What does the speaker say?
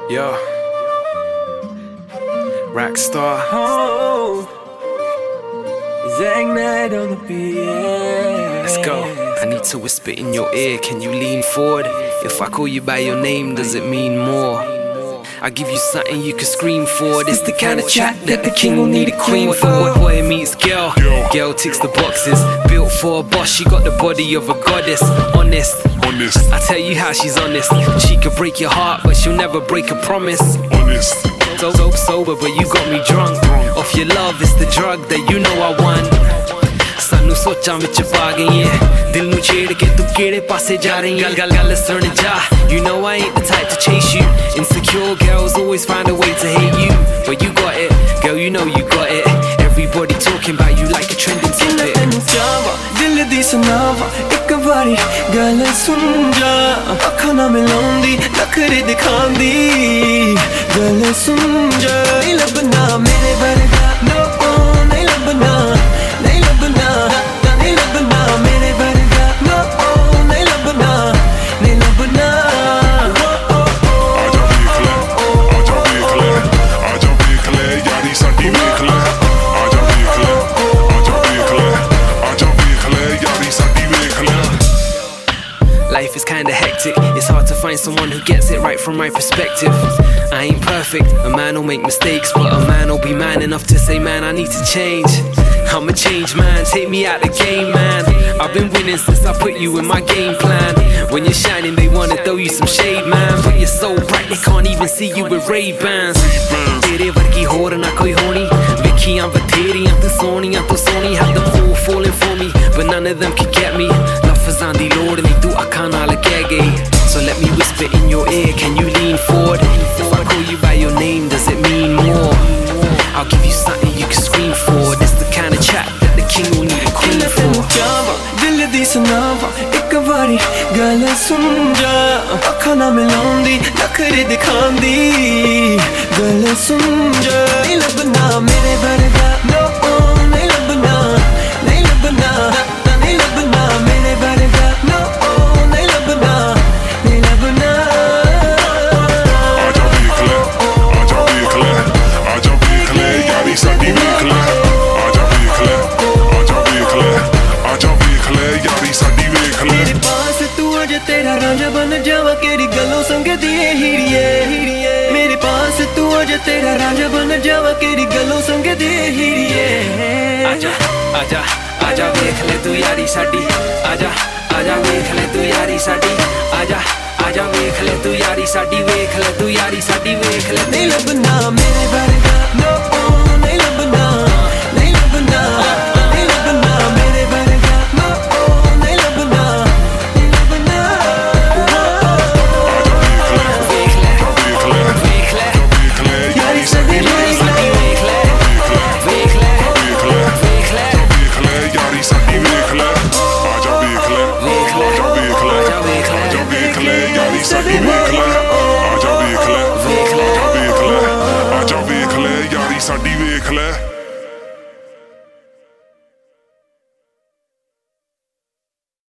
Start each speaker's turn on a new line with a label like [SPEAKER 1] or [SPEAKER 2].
[SPEAKER 1] Yo, Rockstar.
[SPEAKER 2] Oh, Zang Night on the beat.
[SPEAKER 1] Let's go. I need to whisper in your ear. Can you lean forward? If I call you by your name, does it mean more? I give you something you can scream for. This the kind of chat that the king will need a queen for. Boy meets girl, girl ticks the boxes. Built for a boss, she got the body of a goddess. Honest, I tell you how she's honest. She could break your heart, but she'll never break a promise.
[SPEAKER 3] Honest.
[SPEAKER 1] So sober, but you got me drunk. Off your love, it's the drug that you know I want. Sanu socha vich paa gayi hai, dil nu chhed ke tu kede paase ja rahi hai. Gal surn ja, you know I ain't the type to chase you. Insecure girls always find a way to hate you, but you got it, girl, you know you got it. Everybody talking about you like a trending topic.
[SPEAKER 2] Tenu chawa, dil di sunawa, ek baari gal sun ja. Akhan na milaundi, nakhre dikhandi, gal sun ja. Nahi labna mere varga, no, nahi labna, nahi labna, nahi labna mere varga, no, nahi labna, nahi labna.
[SPEAKER 3] आजा देख ले यारी साडी देख ले, आजा देख ले, आजा देख ले यारी साडी देख ले.
[SPEAKER 1] Life is kinda hectic, it's hard to find someone who gets it right from my perspective. I ain't perfect, a man will make mistakes, but a man will be man enough to say, man, I need to change. I'm a changed man, take me out the game, man. I've been winning since I put you in my game plan. When you're shining, they wanna throw you some shade, man, but you're so bright, they can't even see you with Ray-Bans. Tere vargi hor na koi honi, vikhiyan batheriyan tu soniyan have them all falling for me, but none of them can get me. Lafazan di lord nahi tu akhan naal keh gayi. So let me whisper in your ear, can you lean forward? If I call you by your name, does it mean more? I'll give you something you can scream for. This the kind of chat that the king will need a queen for.
[SPEAKER 2] Dil di sunawa, ek baari gal sun ja. Akhan na milaundi, nakhre dikhandi, gal sun ja. Nahi labna mere varga, no, nahi labna, nahi labna, nahi labna mere varga, no, nahi labna, nahi labna.
[SPEAKER 3] आजा देख ले, आजा देख ले यारी साडी देख ले, आजा देख ले, आजा देख ले, आजा देख ले यारी साडी देख ले.
[SPEAKER 2] मेरे पास तू आज तेरा रांझा बन जावा, केरी गलों संग दिए हीरिए. मेरे पास तू आज तेरा रांझा बन जावा, केरी गलों संग दिए हीरिए.
[SPEAKER 1] आजा आजा आजा देख ले तू यारी साडी, आजा आजा देख ले तू यारी साडी, आजा आजा देख ले तू यारी साडी, देख ले तू यारी साडी, देख ले.
[SPEAKER 2] नहीं लबना मेरे वर्गा, no, नहीं लबना, नहीं लबना, नहीं लबना मेरे वर्गा, no, नहीं लबना, नहीं लबना.
[SPEAKER 1] देख ले देख ले
[SPEAKER 2] यारी साडी देख ले,
[SPEAKER 1] देख ले देख ले देख ले
[SPEAKER 3] देख ले यारी साडी देख ले, आजा देख ले, आजा देख ले, आजा देख ले यारी साडी.